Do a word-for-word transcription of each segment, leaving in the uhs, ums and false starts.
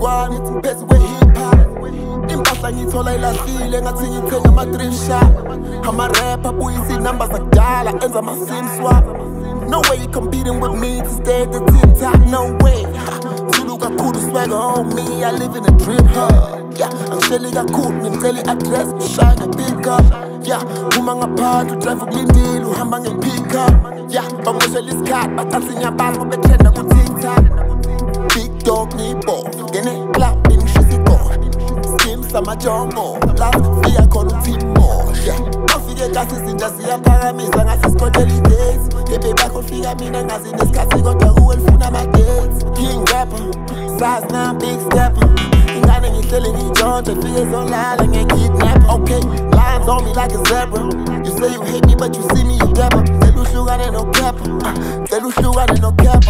one, ithi ngiphethe we-hip-hop. Impahla ngithola ilahlile ngathi ngithenga ama-thrift shop. Ama-rapper abuyisa iy'namba zakudala enza ama-sim swap. No way you competing with me to stay at the tip top, no way. Zulu kakhulu swagger on me, I live in a drip hub. Yeah, angisheli kakhulu ngimcela i-address, ushaya nge-pick up. Yeah, uma ngaphandle udrive ukulindile uhamba nge-pick up. Yeah, bangoshela isikhathi bathatha inyabalo betrenda ku-TikTok. Big dog ngiyi-boss, ngene club ngishisa igora. Skim sama-jongo, la fika khona uTimo. Yeah, mafike kahle izinto ziyaphakamisa ngathi sikhothela i-dates. Yebe bakho fika mina ngazi nesikhathi kodwa kuwe lifuna ama-dates. King rapper, size now big stepper. Ingane ngihlele ngiyintshontshe fike zonlala nge-kidnapper. Okay, lines on me like a zebra. You say you hate me but you see me you dapper. Cela uhlukane no capper, cela uhlukane no capper.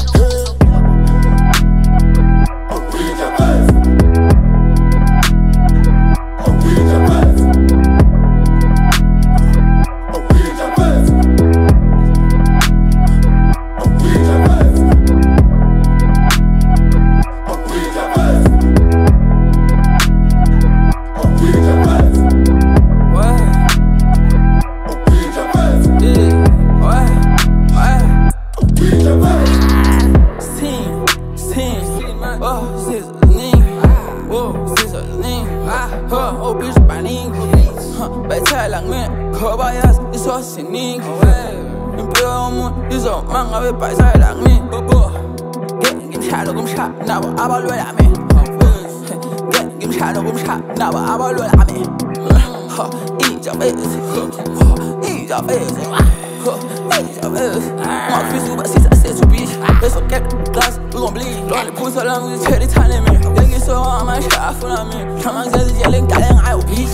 Oh bitch panik, bayithala ngimi ngoba yazi isosiningi. Impilo yomuntu izomanga bebhayisela ngimi. Ngeke ngimshalo kumshaya nabo abalwela mina. Ngeke ngimshalo kumshaya nabo abalwela mina. Ijabezi, ijabezi, ijabezi. Ngafisa ukubasiza sethu bitch. Bezokela glass ungomlilo. Lona iphutha lami ngithela ithane mina. Ngengisoka amashafu nami. Hlangazela iziyele ngidale ngayo bitch.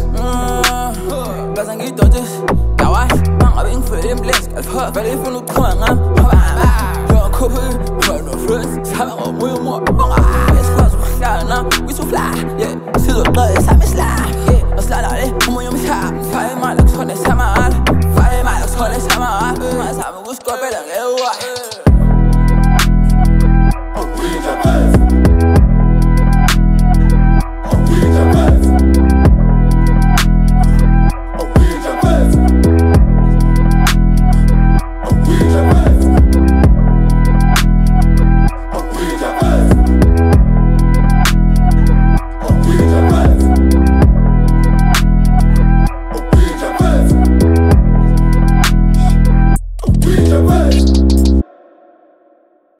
Baza ngidonse dawash mangabe ngifele emlenze kalfa. Vele ifuna ukuqhuma ngami. Lokhuphi no friends saba ngomoya umoya. Esikwazi ukuhlala wisufly. Yeah, sizoqala sami sla. Yeah, asilala le umoya umhlaba. Fire imali kusona samala. Fire imali kusona samala.